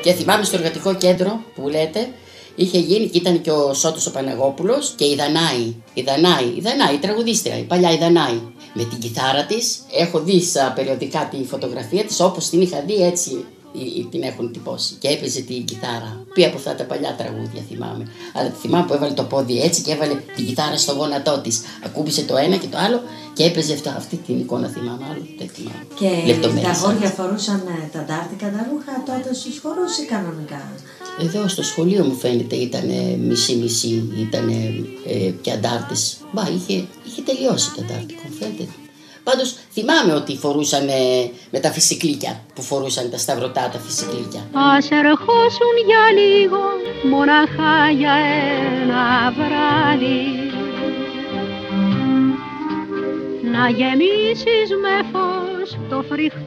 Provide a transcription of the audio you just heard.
Και θυμάμαι στο εργατικό κέντρο που λέτε, είχε γίνει και ήταν και ο Σώτος ο Παναγόπουλος και η Δανάη, η τραγουδίστρια, η παλιά η Δανάη. Με την κιθάρα της, έχω δει στα περιοδικά τη φωτογραφία της όπως την είχα δει, έτσι την έχουν τυπώσει. Και έπαιζε την κιθάρα. Ποια από αυτά τα παλιά τραγούδια θυμάμαι. Αλλά θυμάμαι που έβαλε το πόδι έτσι και έβαλε την κιθάρα στο γόνατό της. Ακούμπησε το ένα και το άλλο και έπαιζε αυτή την εικόνα, θυμάμαι. Άλλο δεν θυμάμαι. Και τα αγόρια φορούσαν τα ντάρτικα τα ρούχα τότε στους χορούς ή κανονικά? Εδώ στο σχολείο μου φαίνεται ήταν μισή-μισή, ήταν και αντάρτες. Είχε τελειώσει το αντάρτικο, φαίνεται. Πάντως θυμάμαι ότι φορούσαν με τα φυσικλίκια, που φορούσαν τα σταυρωτά τα φυσικλίκια. Ας ερχόσουν για λίγο, μοναχά για ένα βράδυ, να γεμίσεις με φως το φρικτό